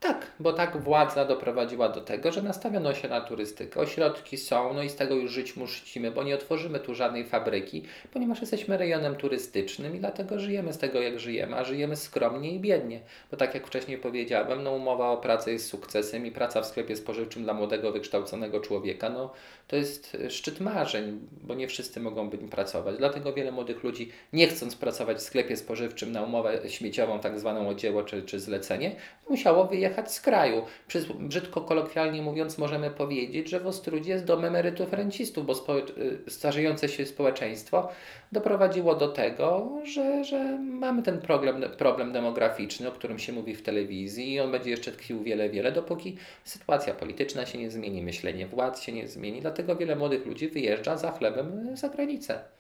Tak, bo tak władza doprowadziła do tego, że nastawiono się na turystykę. Ośrodki są, no i z tego już żyć musimy, bo nie otworzymy tu żadnej fabryki, ponieważ jesteśmy rejonem turystycznym i dlatego żyjemy z tego, jak żyjemy, a żyjemy skromnie i biednie. Bo tak jak wcześniej powiedziałem, no umowa o pracę jest sukcesem i praca w sklepie spożywczym dla młodego, wykształconego człowieka, no to jest szczyt marzeń, bo nie wszyscy mogą być pracować. Dlatego wiele młodych ludzi, nie chcąc pracować w sklepie spożywczym na umowę śmieciową, tak zwaną o dzieło czy zlecenie, musiało wyjechać z kraju. Brzydko kolokwialnie mówiąc, możemy powiedzieć, że w Ostródzie jest dom emerytów rencistów, bo starzejące się społeczeństwo doprowadziło do tego, że mamy ten problem demograficzny, o którym się mówi w telewizji i on będzie jeszcze tkwił wiele, wiele, dopóki sytuacja polityczna się nie zmieni, myślenie władz się nie zmieni. Dlatego wiele młodych ludzi wyjeżdża za chlebem za granicę.